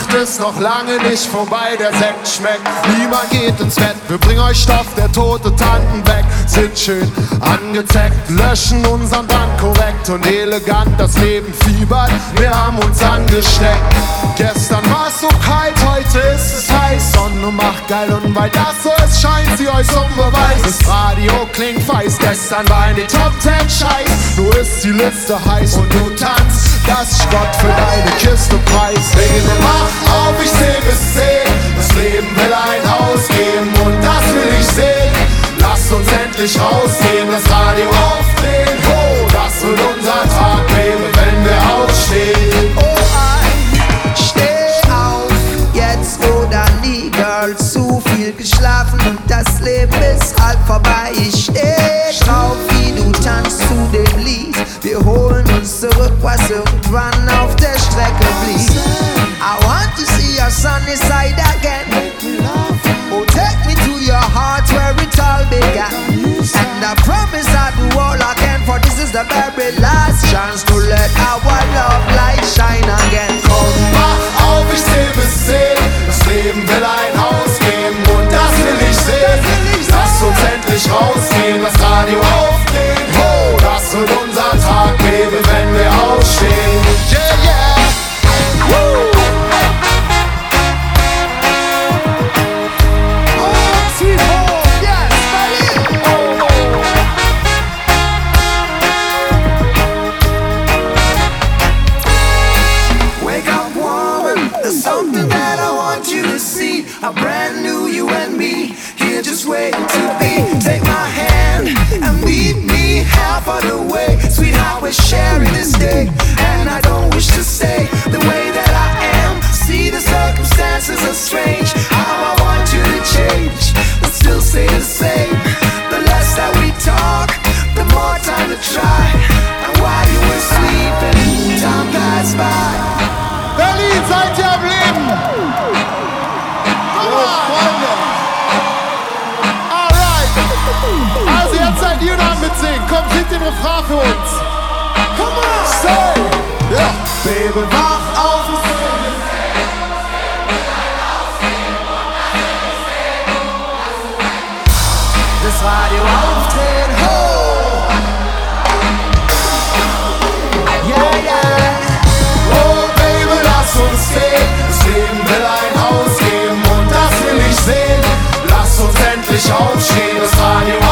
Nacht ist noch lange nicht vorbei, der Sekt schmeckt. Niemand geht ins Bett, wir bringen euch Stoff, der tote Tanten weg. Sind schön angezeckt, löschen unseren Brand korrekt und elegant. Das Leben fiebert, wir haben uns angesteckt. Gestern war's so kalt, heute ist es heiß. Sonne macht geil und weil das so ist, scheint sie euch zum Beweis. Das Radio klingt weiß, gestern war in die Top 10 Scheiß. Nur ist die Liste heiß und du tanzt, das ist Gott für deine Kiste Preis. Baby, mach auf, ich seh bis 10. Das Leben will ein Haus geben und das will ich sehen. Lasst uns endlich rausgehen, das Radio aufdrehen. Oh, das wird unser Tag, Baby, wenn wir aufstehen. Oh, steh auf, jetzt oder nie, Girl. Zu viel geschlafen und das Leben ist halb vorbei. Ich steh drauf, wie du tanzt zu dem Lied. Wir holen uns zurück, was irgendwann auf der Strecke blieb. I want to see your sunny side again. Oh, take me to your heart where it all began. And I promise I'll do all I can, for this is the very last chance to let our love light shine again. Komm, mach auf, ich seh bis 10. Das Leben will ein Haus geben und das will ich sehen. Lass uns endlich rausgehen, das Radio aufdrehen. Oh, das wird unser Tag, Baby, wenn wir aufstehen. Yeah, yeah. Woo. Something that I want you to see. A brand new you and me, here just waiting to be. Take my hand and meet me half of the way. Sweetheart, we're sharing this day, and I don't wish to stay the way that I am. See, the circumstances are strange. How I want you to change, but still stay the same. The less that we talk, the more time to try. And while you were sleeping, time passed by. Berlin, seid ihr am Leben? Freunde. Alright. Also jetzt seid ihr da mitsingen. Kommt, singt den Refrain für uns. Come on. Stay. Ja. Baby, wach auf. Das Radio aufdrehen. Ho. Yeah, yeah. Lass uns gehen, das Leben will ein Haus geben und das will ich sehen. Lass uns endlich aufstehen, das Radio